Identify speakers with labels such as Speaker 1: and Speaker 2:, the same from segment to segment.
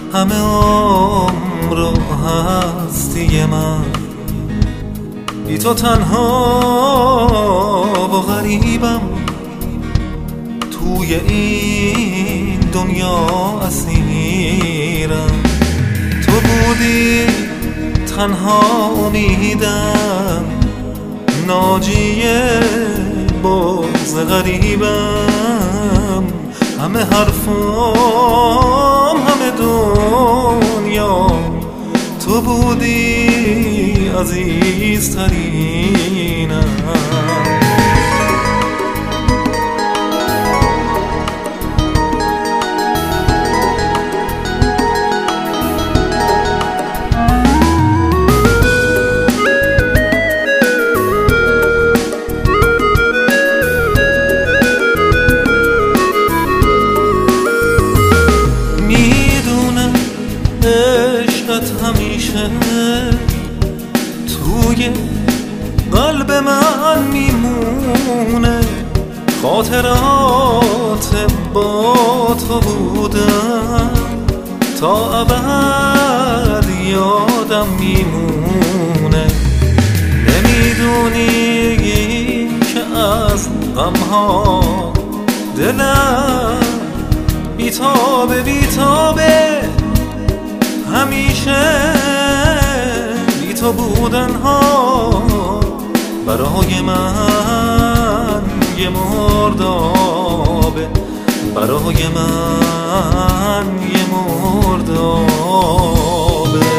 Speaker 1: همه عمر و هستی من بی تو تنها و غریبم، توی این دنیا اسیرم. تو بودی تنها امیدم، ناجی بغض غریبم. همه حرفم همه دنیا تو بودی عزیزترینم. همیشه توی قلب من میمونه، خاطرات با تو بودم تا ابد یادم میمونه. نمیدونی که از غمها دلم بیتابه بیتابه، همیشه بی تو بودن ها برای من یه مردابه، برای من یه مردابه.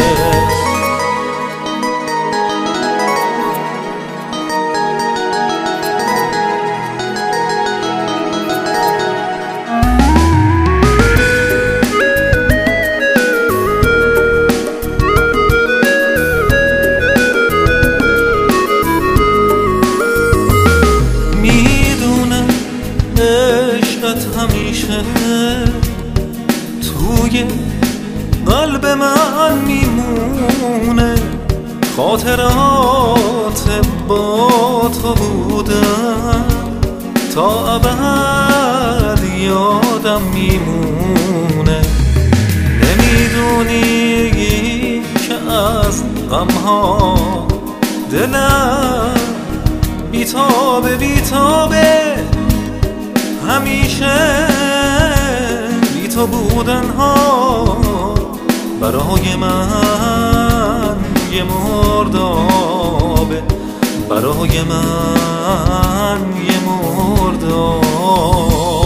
Speaker 1: همیشه توی قلب من میمونه، خاطرات با تو بودم تا ابد یادم میمونه. نمیدونی که از غمها دلم بیتابه بیتابه، همیشه بی تو بودن ها برای من یه مردابه، برای من یه مردابه.